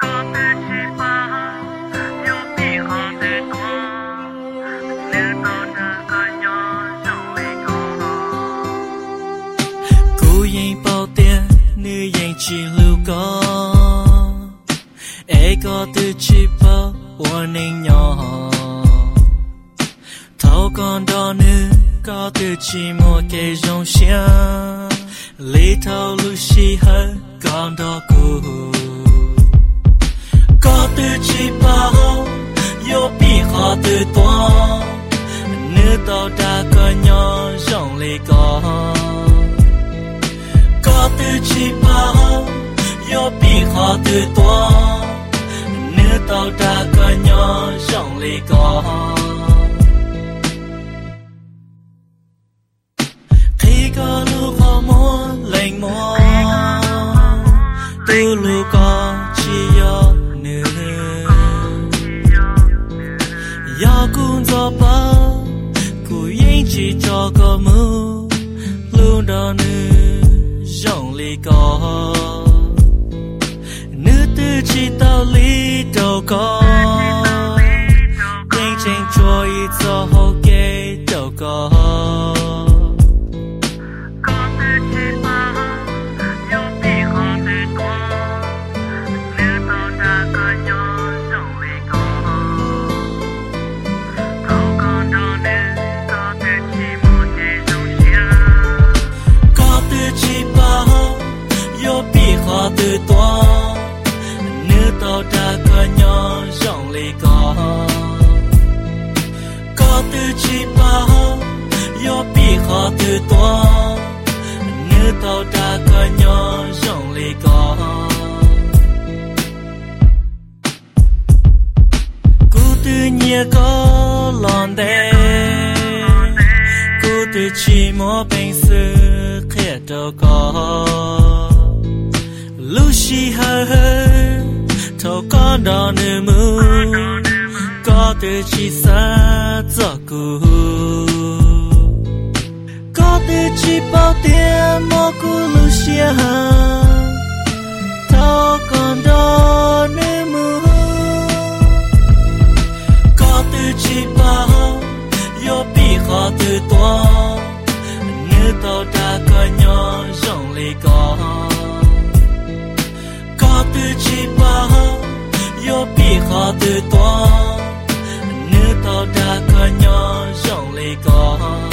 chỉ lưu có ai có từ chỉ bao warning nhỏ thâu con đó nữa có từ chỉ một cái dòng xe lý thâu lưu xì hơn con đó cũ có từ chỉ bao yo bị khó từ toan nữa tao đã có nhỏ dòng lý có từ chỉ bao yo bị khó từ toan nữa tao đã có nhỏ dòng lý khi có lúc họ muốn lạnh mùa từ lúc có chỉ yo nữa yo cũng do ba cũng yên chỉ cho có mưa luôn đó nữa dòng lý có nữ tư chỉ tao lý đâu có tình tranh trôi cho hậu kế đâu có khó từ toan nếu tao đã có nhỏ dòng lý có từ chỉ bao yo bị khó từ toan nếu tao đã có nhỏ dòng lý cú từ nhẹ có lon đê cú từ chỉ mua bánh sữa khẽ đâu có Lucy hơi thâu con đó nửa mưa có từ chỉ xa gió cũ có từ chỉ bao tiền mua cũ Lucy hơi thâu con đó nửa mưa có từ chỉ bao yo bị khó từ toan nếu tao đã có nhỏ dòng lý có từ chỉ bao yo bị khó từ toan nếu tao đã có nhỏ dòng lý